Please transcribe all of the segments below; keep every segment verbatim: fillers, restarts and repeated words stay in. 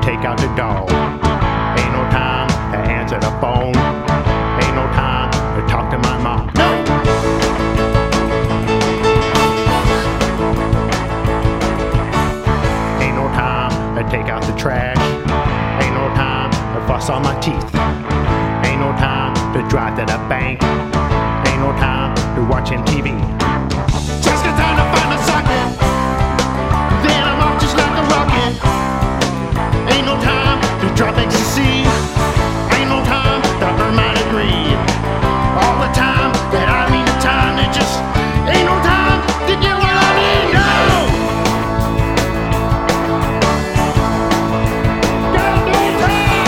take out the dog. Ain't no time to answer the phone. Ain't no time to talk to my mom. No! Ain't no time to take out the trash. Ain't no time to fuss on my teeth. Ain't no time to drive to the bank. Ain't no time to watch M T V. Just in time to find a socket. Then I'm off just like a rocket. Ain't no time to drop ecstasy. Ain't no time to earn my degree. All the time that I need the time to just ain't no time to get what I need. No! Got no time!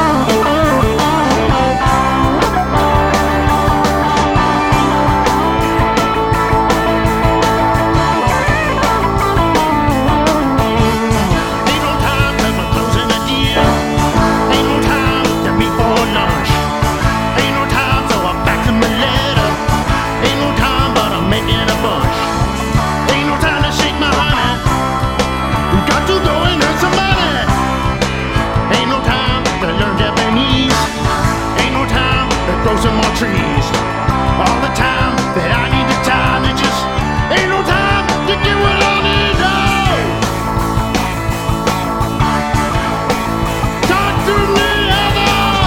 Ain't no time to my closing the deal. Ain't no time to meet for lunch. Ain't no time, so I'm back to my letter. Ain't no time, but I'm making a bunch. Ain't no time to shake my honey. Got to go and earn some money. Ain't no time to learn Japanese. Ain't no time to grow some more trees. All the time that I need the time to just ain't no time to get what I need. No! Talk to me, Heather!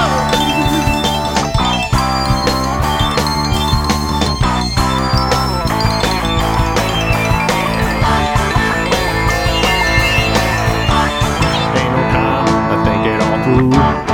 Ain't no time to think it all through.